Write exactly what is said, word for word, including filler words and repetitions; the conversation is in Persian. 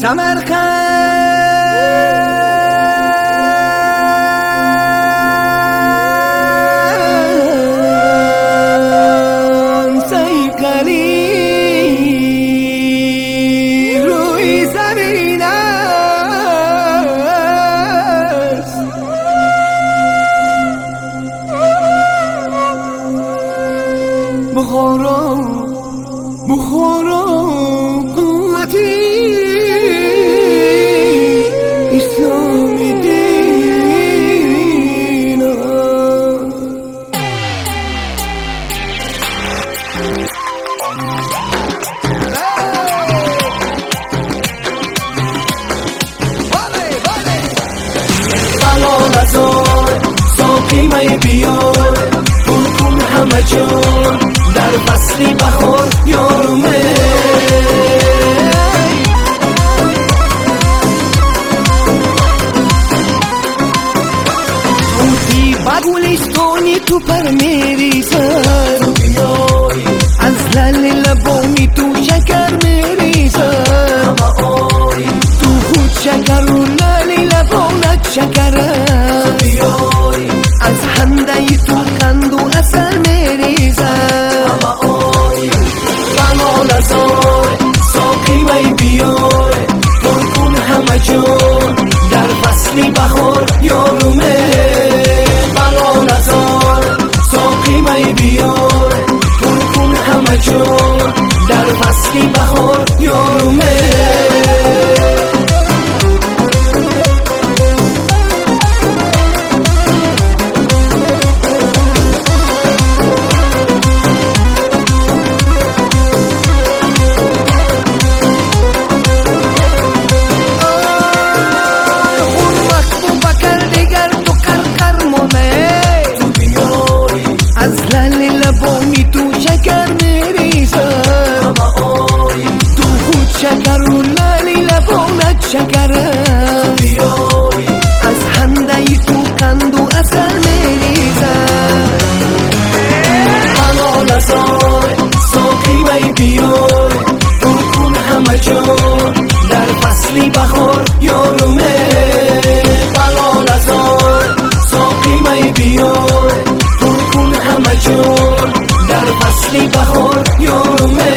سمرقند صیقلی روی زمین است، بخارا بخارا قوتی اسلام دین بلال ازار ساقی می بیار کن کن همه جان در فصلی بهار یارمه توتی بگولستانی تو پر میریزد، از لل لبانی تو شکر میریزد، تو خود شکر و لل لبانت شکرد، از هنده تو قند و اصل میریزد. بلال ازار ساقی می بیار پر کن همه جان در فصلی بهار یارمه. بلال ازار ساقی می بیار پر کن همه جان در فصلی بهار یارمه. شکر و لالی لبانت شکرد، از هنده تو قند و اصل میریزد. بلال ازار ساقی می بیار پر کن همه جان در فصلی بهار یارمه. بلال ازار ساقی می بیار پر کن همه جان در فصلی بهار یارمه.